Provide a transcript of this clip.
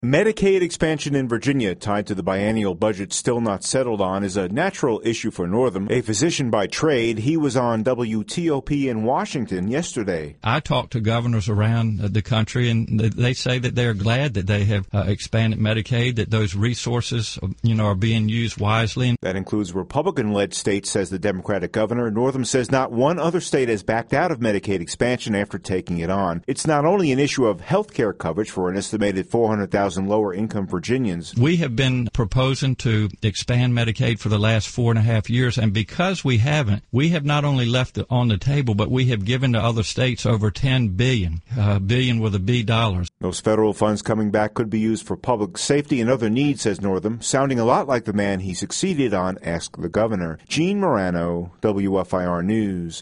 Medicaid expansion in Virginia, tied to the biennial budget still not settled on, is a natural issue for Northam. A physician by trade, he was on WTOP in Washington yesterday. I talked to governors around the country, and they say that they're glad that they have expanded Medicaid, that those resources, are being used wisely. That includes Republican-led states, says the Democratic governor. Northam says not one other state has backed out of Medicaid expansion after taking it on. It's not only an issue of health care coverage for an estimated 400,000 lower-income Virginians. We have been proposing to expand Medicaid for the last 4.5 years, and because we haven't, we have not only left it on the table, but we have given to other states over $10 billion, billion with a B dollars. Those federal funds coming back could be used for public safety and other needs, says Northam, sounding a lot like the man he succeeded on, asked the governor. Gene Morano, WFIR News.